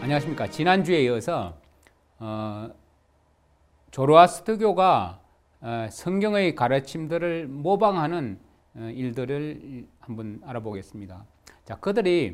안녕하십니까. 지난주에 이어서 조로아스터교가 성경의 가르침들을 모방하는 일들을 한번 알아보겠습니다. 자, 그들에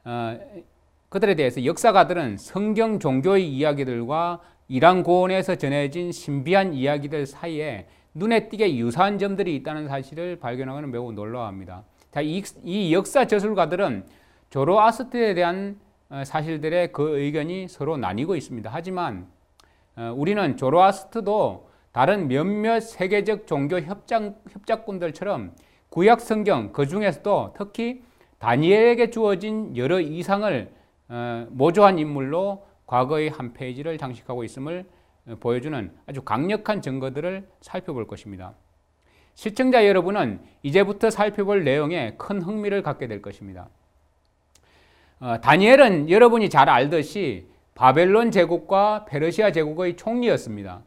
대해서 역사가들은 성경 종교의 이야기들과 이란 고원에서 전해진 신비한 이야기들 사이에 눈에 띄게 유사한 점들이 있다는 사실을 발견하고는 매우 놀라워합니다. 자, 이 역사 저술가들은 조로아스터에 대한 사실들의 그 의견이 서로 나뉘고 있습니다. 하지만 우리는 조로아스터도 다른 몇몇 세계적 종교 협작꾼들처럼 구약 성경 그 중에서도 특히 다니엘에게 주어진 여러 이상을 모조한 인물로 과거의 한 페이지를 장식하고 있음을 보여주는 아주 강력한 증거들을 살펴볼 것입니다. 시청자 여러분은 이제부터 살펴볼 내용에 큰 흥미를 갖게 될 것입니다. 다니엘은 여러분이 잘 알듯이 바벨론 제국과 페르시아 제국의 총리였습니다.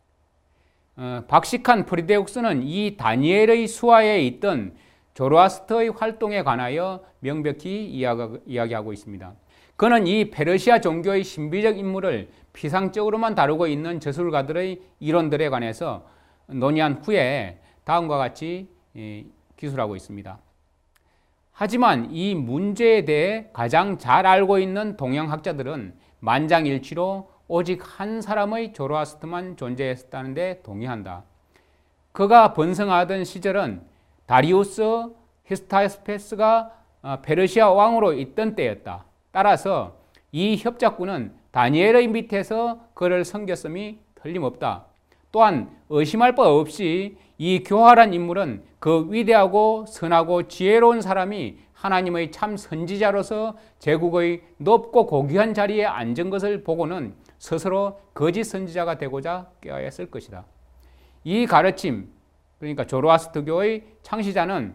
박식한 프리데우스는 이 다니엘의 수하에 있던 조로아스터의 활동에 관하여 명백히 이야기하고 있습니다. 그는 이 페르시아 종교의 신비적 인물을 피상적으로만 다루고 있는 저술가들의 이론들에 관해서 논의한 후에 다음과 같이 기술하고 있습니다. 하지만 이 문제에 대해 가장 잘 알고 있는 동양학자들은 만장일치로 오직 한 사람의 조로아스터만 존재했다는 데 동의한다. 그가 번성하던 시절은 다리우스 히스타스페스가 페르시아 왕으로 있던 때였다. 따라서 이 협작군은 다니엘의 밑에서 그를 섬겼음이 틀림없다. 또한 의심할 바 없이 이 교활한 인물은 그 위대하고 선하고 지혜로운 사람이 하나님의 참 선지자로서 제국의 높고 고귀한 자리에 앉은 것을 보고는 스스로 거짓 선지자가 되고자 꾀하였을 것이다. 이 가르침, 그러니까 조로아스터교의 창시자는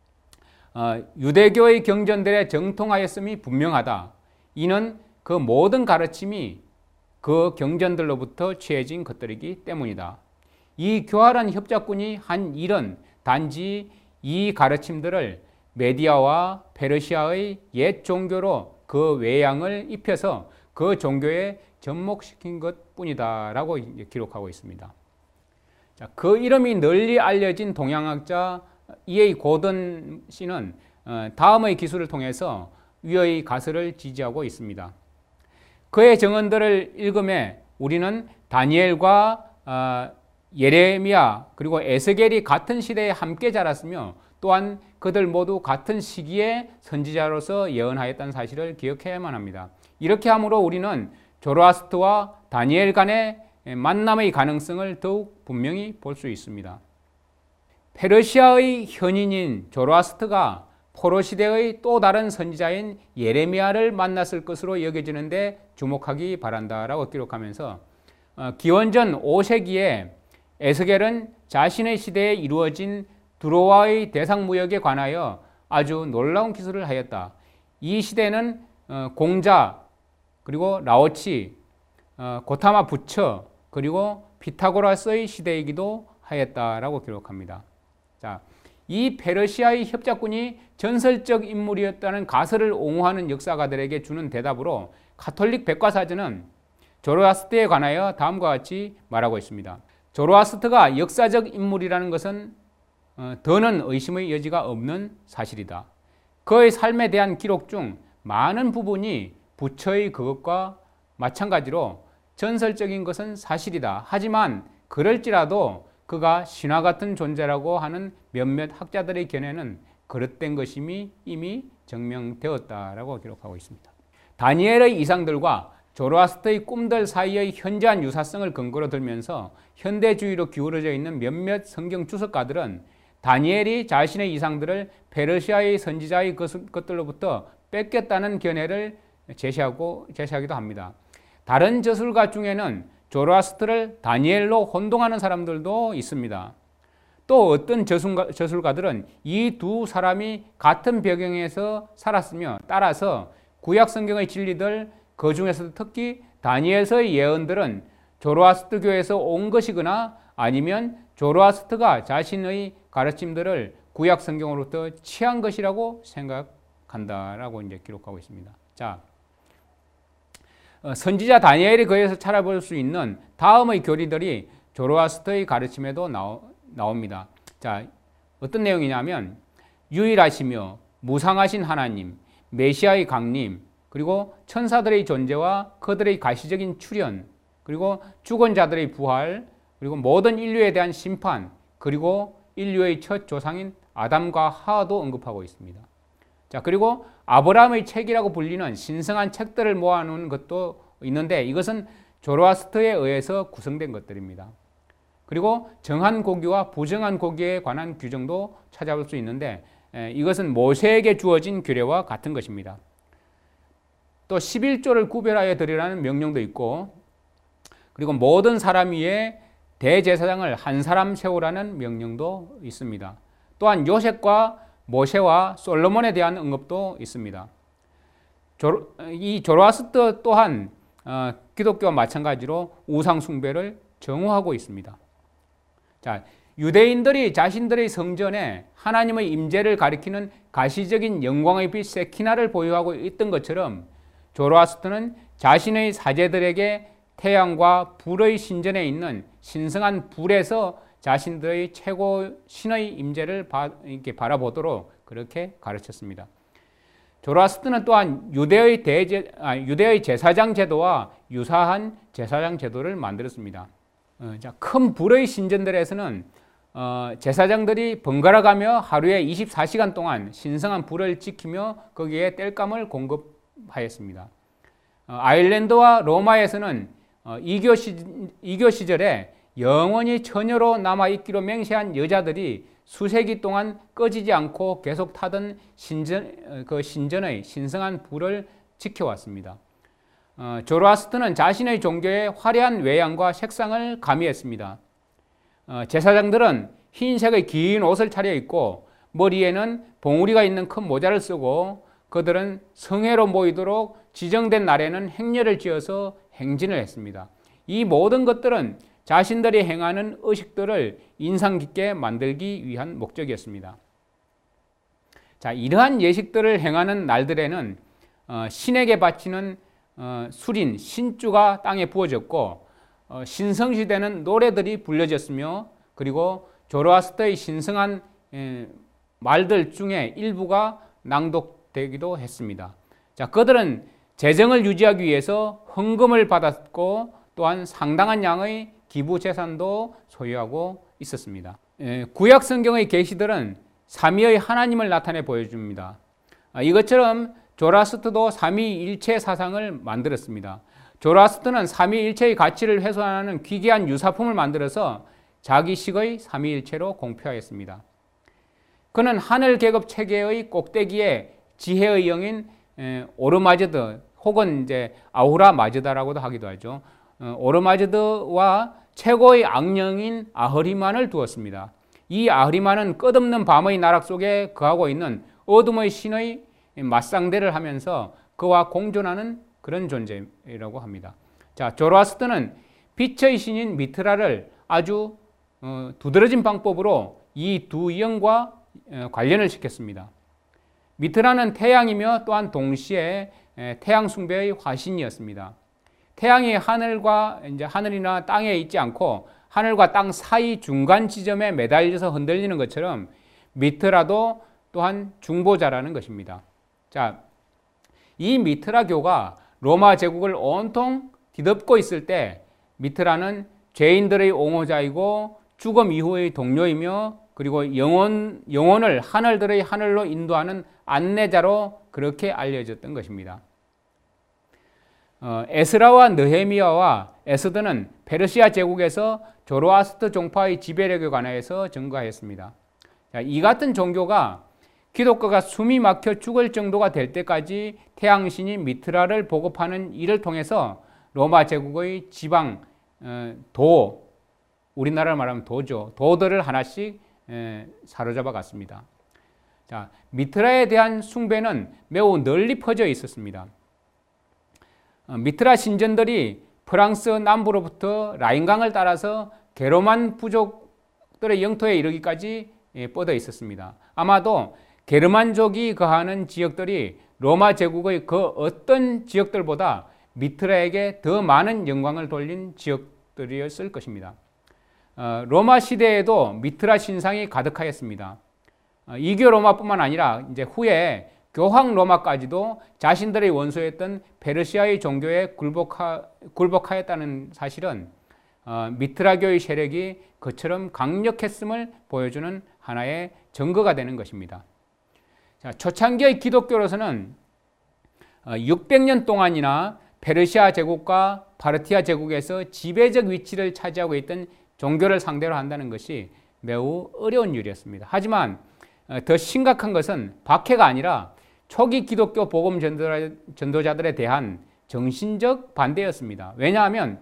유대교의 경전들에 정통하였음이 분명하다. 이는 그 모든 가르침이 그 경전들로부터 취해진 것들이기 때문이다. 이 교활한 협작군이 한 일은 단지 이 가르침들을 메디아와 페르시아의 옛 종교로 그 외양을 입혀서 그 종교에 접목시킨 것뿐이다 라고 기록하고 있습니다. 자, 그 이름이 널리 알려진 동양학자 E.A. 고던 씨는 다음의 기술을 통해서 위의 가설을 지지하고 있습니다. 그의 정언들을 읽음에 우리는 다니엘과 예레미야 그리고 에스겔이 같은 시대에 함께 자랐으며 또한 그들 모두 같은 시기에 선지자로서 예언하였다는 사실을 기억해야만 합니다. 이렇게 함으로 우리는 조로아스터와 다니엘 간의 만남의 가능성을 더욱 분명히 볼 수 있습니다. 페르시아의 현인인 조로아스터가 포로 시대의 또 다른 선지자인 예레미야를 만났을 것으로 여겨지는데 주목하기 바란다라고 기록하면서 기원전 5세기에 에스겔은 자신의 시대에 이루어진 두로와의 대상무역에 관하여 아주 놀라운 기술을 하였다. 이 시대는 공자, 그리고 라오치, 고타마 부처, 그리고 피타고라스의 시대이기도 하였다라고 기록합니다. 자, 이 페르시아의 협작군이 전설적 인물이었다는 가설을 옹호하는 역사가들에게 주는 대답으로 가톨릭 백과사전은 조로아스터에 관하여 다음과 같이 말하고 있습니다. 조로아스터가 역사적 인물이라는 것은 더는 의심의 여지가 없는 사실이다. 그의 삶에 대한 기록 중 많은 부분이 부처의 그것과 마찬가지로 전설적인 것은 사실이다. 하지만 그럴지라도 그가 신화 같은 존재라고 하는 몇몇 학자들의 견해는 그릇된 것임이 이미 증명되었다라고 기록하고 있습니다. 다니엘의 이상들과 조로아스터의 꿈들 사이의 현저한 유사성을 근거로 들면서 현대주의로 기울어져 있는 몇몇 성경 주석가들은 다니엘이 자신의 이상들을 페르시아의 선지자의 것들로부터 뺏겼다는 견해를 제시하기도 합니다. 다른 저술가 중에는 조로아스터를 다니엘로 혼동하는 사람들도 있습니다. 또 어떤 저술가들은 이 두 사람이 같은 배경에서 살았으며 따라서 구약 성경의 진리들 그 중에서도 특히 다니엘서의 예언들은 조로아스터교에서 온 것이거나 아니면 조로아스터가 자신의 가르침들을 구약 성경으로부터 취한 것이라고 생각한다라고 이제 기록하고 있습니다. 자, 선지자 다니엘이 거기에서 찾아볼 수 있는 다음의 교리들이 조로아스터의 가르침에도 나옵니다. 자, 어떤 내용이냐면 유일하시며 무상하신 하나님, 메시아의 강림, 그리고 천사들의 존재와 그들의 가시적인 출현, 그리고 죽은 자들의 부활, 그리고 모든 인류에 대한 심판, 그리고 인류의 첫 조상인 아담과 하와도 언급하고 있습니다. 자, 그리고 아브라함의 책이라고 불리는 신성한 책들을 모아놓은 것도 있는데 이것은 조로아스터에 의해서 구성된 것들입니다. 그리고 정한 고기와 부정한 고기에 관한 규정도 찾아볼 수 있는데 이것은 모세에게 주어진 규례와 같은 것입니다. 또 11조를 구별하여 드리라는 명령도 있고, 그리고 모든 사람 위에 대제사장을 한 사람 세우라는 명령도 있습니다. 또한 요셉과 모세와 솔로몬에 대한 언급도 있습니다. 이 조로아스터 또한 기독교와 마찬가지로 우상 숭배를 정오하고 있습니다. 자, 유대인들이 자신들의 성전에 하나님의 임재를 가리키는 가시적인 영광의 빛 세키나를 보유하고 있던 것처럼 조로아스터는 자신의 사제들에게 태양과 불의 신전에 있는 신성한 불에서 자신들의 최고 신의 임재를 이렇게 바라보도록 그렇게 가르쳤습니다. 조로아스터는 또한 유대의 제사장 제도와 유사한 제사장 제도를 만들었습니다. 큰 불의 신전들에서는 제사장들이 번갈아가며 하루에 24시간 동안 신성한 불을 지키며 거기에 땔감을 공급하였습니다. 아일랜드와 로마에서는 이교 시절에 영원히 처녀로 남아있기로 맹세한 여자들이 수세기 동안 꺼지지 않고 계속 타던 신전의 신성한 불을 지켜왔습니다. 조로아스터는 자신의 종교에 화려한 외양과 색상을 가미했습니다. 제사장들은 흰색의 긴 옷을 차려입고 머리에는 봉우리가 있는 큰 모자를 쓰고 그들은 성회로 모이도록 지정된 날에는 행렬을 지어서 행진을 했습니다. 이 모든 것들은 자신들이 행하는 의식들을 인상 깊게 만들기 위한 목적이었습니다. 자, 이러한 예식들을 행하는 날들에는 신에게 바치는 술인 신주가 땅에 부어졌고 신성시되는 노래들이 불려졌으며 그리고 조로아스터의 신성한 말들 중에 일부가 낭독되기도 했습니다. 자, 그들은 재정을 유지하기 위해서 헌금을 받았고 또한 상당한 양의 기부 재산도 소유하고 있었습니다. 구약 성경의 계시들은 삼위의 하나님을 나타내 보여줍니다. 이것처럼 조로아스터도 삼위일체 사상을 만들었습니다. 조로아스터는 삼위일체의 가치를 훼손하는 귀귀한 유사품을 만들어서 자기식의 삼위일체로 공표하였습니다. 그는 하늘 계급 체계의 꼭대기에 지혜의 영인 오르마즈드 혹은 이제 아우라 마즈다라고도 하기도 하죠. 오르마즈드와 최고의 악령인 아흐리만을 두었습니다. 이 아흐리만은 끝없는 밤의 나락 속에 거하고 있는 어둠의 신의 맞상대를 하면서 그와 공존하는 그런 존재라고 합니다. 자, 조로아스터는 빛의 신인 미트라를 아주 두드러진 방법으로 이 두 영과 관련을 시켰습니다. 미트라는 태양이며 또한 동시에 태양 숭배의 화신이었습니다. 태양이 하늘이나 땅에 있지 않고 하늘과 땅 사이 중간 지점에 매달려서 흔들리는 것처럼 미트라도 또한 중보자라는 것입니다. 자, 이 미트라교가 로마 제국을 온통 뒤덮고 있을 때 미트라는 죄인들의 옹호자이고 죽음 이후의 동료이며 그리고 영혼을 하늘들의 하늘로 인도하는 안내자로 그렇게 알려졌던 것입니다. 에스라와 느헤미야와 에스더는 페르시아 제국에서 조로아스터 종파의 지배력에 관하여서 증거하였습니다. 자, 이 같은 종교가 기독교가 숨이 막혀 죽을 정도가 될 때까지 태양신인 미트라를 보급하는 일을 통해서 로마 제국의 지방 우리나라로 말하면 도들을 하나씩 사로잡아 갔습니다. 자, 미트라에 대한 숭배는 매우 널리 퍼져 있었습니다. 미트라 신전들이 프랑스 남부로부터 라인강을 따라서 게르만 부족들의 영토에 이르기까지 뻗어 있었습니다. 아마도 게르만족이 거하는 지역들이 로마 제국의 그 어떤 지역들보다 미트라에게 더 많은 영광을 돌린 지역들이었을 것입니다. 로마 시대에도 미트라 신상이 가득하였습니다. 이교 로마뿐만 아니라 이제 후에 교황 로마까지도 자신들의 원수였던 페르시아의 종교에 굴복하였다는 사실은 미트라교의 세력이 그처럼 강력했음을 보여주는 하나의 증거가 되는 것입니다. 자, 초창기의 기독교로서는 600년 동안이나 페르시아 제국과 파르티아 제국에서 지배적 위치를 차지하고 있던 종교를 상대로 한다는 것이 매우 어려운 일이었습니다. 하지만 더 심각한 것은 박해가 아니라 초기 기독교 복음 전도자들에 대한 정신적 반대였습니다. 왜냐하면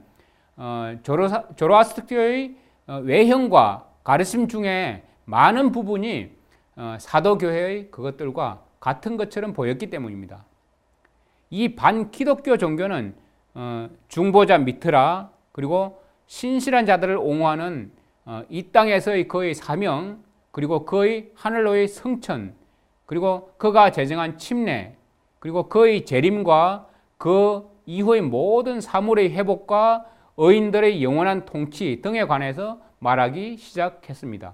조로아스터교의 외형과 가르침 중에 많은 부분이 사도교회의 그것들과 같은 것처럼 보였기 때문입니다. 이 반기독교 종교는 중보자 미트라 그리고 신실한 자들을 옹호하는 이 땅에서의 그의 사명 그리고 그의 하늘로의 성천 그리고 그가 제정한 침례 그리고 그의 재림과 그 이후의 모든 사물의 회복과 의인들의 영원한 통치 등에 관해서 말하기 시작했습니다.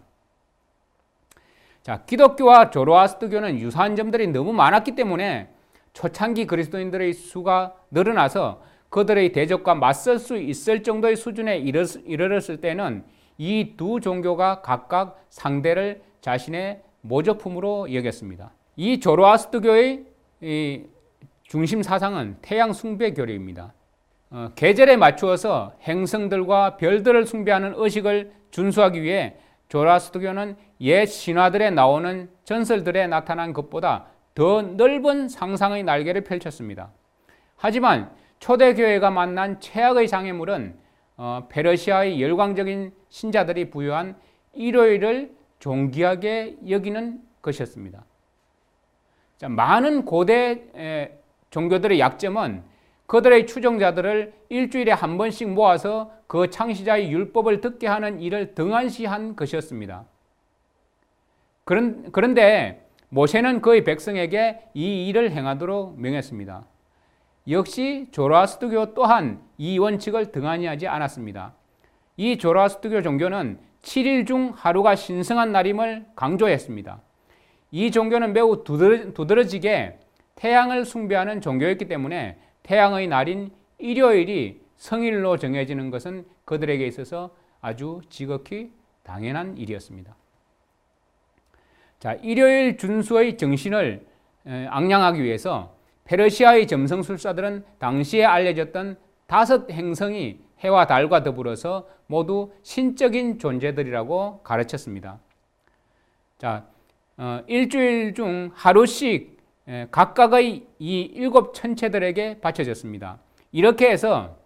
자, 기독교와 조로아스터교는 유사한 점들이 너무 많았기 때문에 초창기 그리스도인들의 수가 늘어나서 그들의 대적과 맞설 수 있을 정도의 수준에 이르렀을 때는 이 두 종교가 각각 상대를 자신의 모조품으로 여겼습니다. 이 조로아스터교의 중심 사상은 태양 숭배 교리입니다. 계절에 맞추어서 행성들과 별들을 숭배하는 의식을 준수하기 위해 조로아스터교는 옛 신화들에 나오는 전설들에 나타난 것보다 더 넓은 상상의 날개를 펼쳤습니다. 하지만 초대교회가 만난 최악의 장애물은 페르시아의 열광적인 신자들이 부여한 일요일을 존귀하게 여기는 것이었습니다. 자, 많은 고대 종교들의 약점은 그들의 추종자들을 일주일에 한 번씩 모아서 그 창시자의 율법을 듣게 하는 일을 등한시한 것이었습니다. 그런데 모세는 그의 백성에게 이 일을 행하도록 명했습니다. 역시 조로아스터교 또한 이 원칙을 등한히하지 않았습니다. 이 조로아스터교 종교는 7일 중 하루가 신성한 날임을 강조했습니다. 이 종교는 매우 두드러지게 태양을 숭배하는 종교였기 때문에 태양의 날인 일요일이 성일로 정해지는 것은 그들에게 있어서 아주 지극히 당연한 일이었습니다. 자, 일요일 준수의 정신을 앙양하기 위해서 페르시아의 점성술사들은 당시에 알려졌던 5 행성이 해와 달과 더불어서 모두 신적인 존재들이라고 가르쳤습니다. 자, 일주일 중 하루씩 각각의 이 7 천체들에게 바쳐졌습니다. 이렇게 해서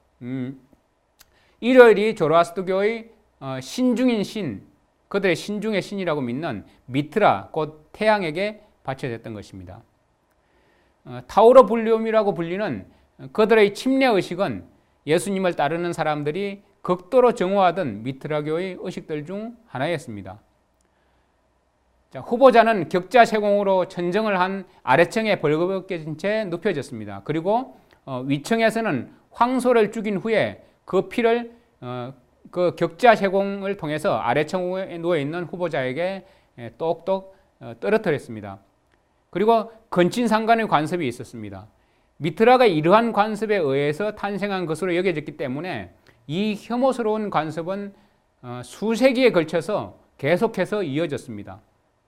일요일이 조로아스터교의 신중인 신, 그들의 신중의 신이라고 믿는 미트라, 곧 태양에게 바쳐졌던 것입니다. 타우로 불리움이라고 불리는 그들의 침례의식은 예수님을 따르는 사람들이 극도로 정오하던 미트라교의 의식들 중 하나였습니다. 자, 후보자는 격자 세공으로 천정을 한 아래층에 벌거벗겨진 채 눕혀졌습니다. 그리고 위층에서는 황소를 죽인 후에 그 피를 그 격자 세공을 통해서 아래층에 누워있는 후보자에게 똑똑 떨어뜨렸습니다. 그리고 건친상간의 관습이 있었습니다. 미트라가 이러한 관습에 의해서 탄생한 것으로 여겨졌기 때문에 이 혐오스러운 관습은 수세기에 걸쳐서 계속해서 이어졌습니다.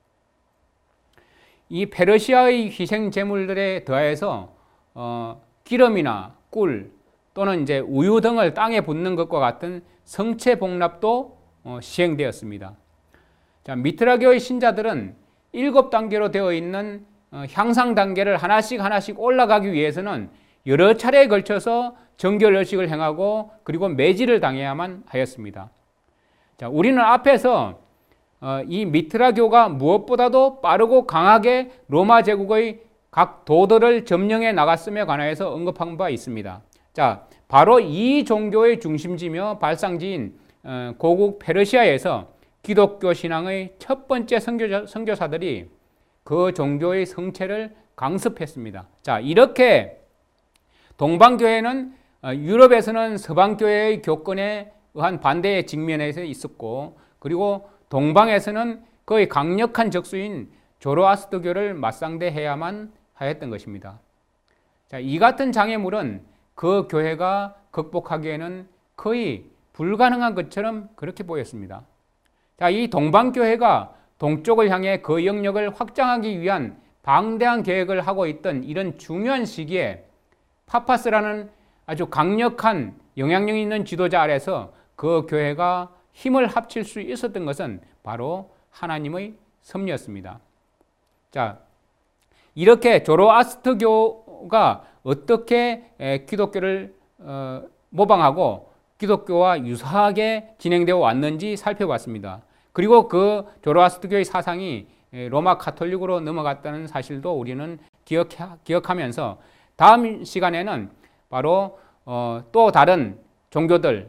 이 페르시아의 희생 제물들에 더해서 기름이나 꿀 또는 이제 우유 등을 땅에 붓는 것과 같은 성체 복납도 시행되었습니다. 자, 미트라교의 신자들은 7단계로 되어 있는 향상 단계를 하나씩 올라가기 위해서는 여러 차례에 걸쳐서 정결의식을 행하고 그리고 매질을 당해야만 하였습니다. 자, 우리는 앞에서 이 미트라교가 무엇보다도 빠르고 강하게 로마 제국의 각 도들을 점령해 나갔음에 관하여서 언급한 바 있습니다. 자, 바로 이 종교의 중심지며 발상지인 고국 페르시아에서 기독교 신앙의 첫 번째 선교사들이 그 종교의 성체를 강습했습니다. 자, 이렇게 동방교회는 유럽에서는 서방교회의 교권에 의한 반대의 직면에서 있었고, 그리고 동방에서는 거의 강력한 적수인 조로아스터교를 맞상대해야만 하였던 것입니다. 자, 이 같은 장애물은 그 교회가 극복하기에는 거의 불가능한 것처럼 그렇게 보였습니다. 자, 이 동방교회가 동쪽을 향해 그 영역을 확장하기 위한 방대한 계획을 하고 있던 이런 중요한 시기에 파파스라는 아주 강력한 영향력 있는 지도자 아래서 그 교회가 힘을 합칠 수 있었던 것은 바로 하나님의 섭리였습니다. 자, 이렇게 조로아스터교가 어떻게 기독교를 모방하고 기독교와 유사하게 진행되어 왔는지 살펴봤습니다. 그리고 그 조로아스터교의 사상이 로마 가톨릭으로 넘어갔다는 사실도 우리는 기억하면서 다음 시간에는 바로 또 다른 종교들,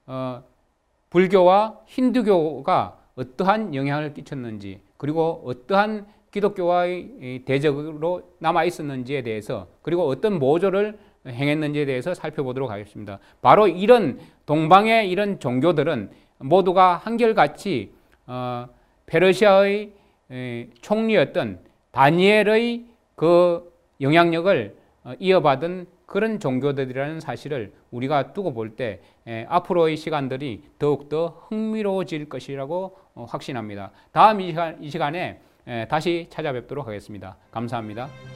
불교와 힌두교가 어떠한 영향을 끼쳤는지, 그리고 어떠한 기독교와의 대적으로 남아 있었는지에 대해서, 그리고 어떤 모조를 행했는지에 대해서 살펴보도록 하겠습니다. 바로 이런 동방의 이런 종교들은 모두가 한결같이 페르시아의 총리였던 다니엘의 그 영향력을 이어받은 그런 종교들이라는 사실을 우리가 두고 볼 때 앞으로의 시간들이 더욱더 흥미로워질 것이라고 확신합니다. 다음 이 시간에 다시 찾아뵙도록 하겠습니다. 감사합니다.